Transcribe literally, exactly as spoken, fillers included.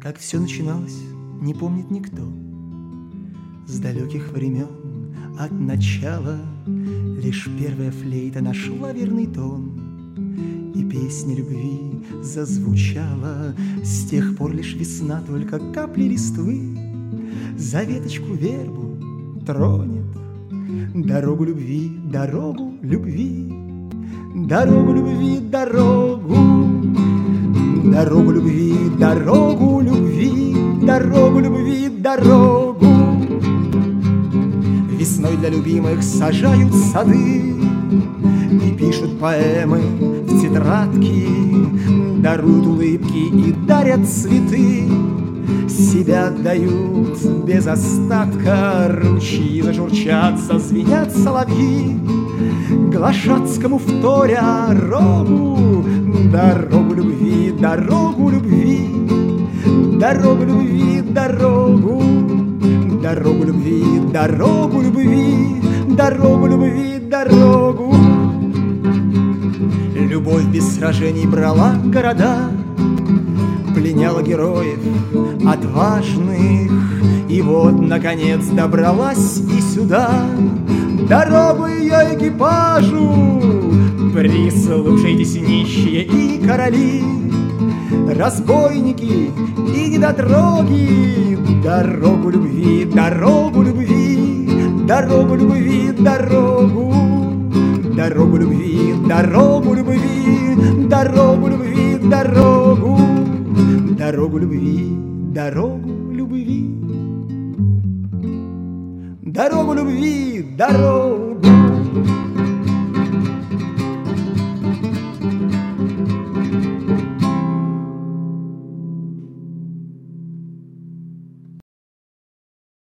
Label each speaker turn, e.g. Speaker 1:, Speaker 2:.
Speaker 1: Как все начиналось, не помнит никто. С далеких времен от начала лишь первая флейта нашла верный тон, и песня любви зазвучала. С тех пор лишь весна только капли листвы за веточку вербу тронет. Дорогу любви, дорогу любви, дорогу любви, дорогу, дорогу любви, дорогу любви, дорогу любви, дорогу. Весной для любимых сажают сады и пишут поэмы в тетрадки, даруют улыбки и дарят цветы, себя отдают без остатка. Ручьи зажурчат, зазвенят соловьи, Глашатскому вторя рогу. Дорогу любви, дорогу любви, дорогу любви, дорогу, дорогу любви, дорогу любви, дорогу любви, дорогу. Любовь без сражений брала города, пленяла героев отважных, и вот, наконец, добралась и сюда. Дорогу ее экипажу прислушайтесь, нищие и короли, разбойники и недотроги. Дорогу любви, дорогу любви, дорогу любви, дорогу, дорогу любви, дорогу любви, дорогу любви, дорогу, дорогу любви, дорогу любви, дорогу любви, дорогу.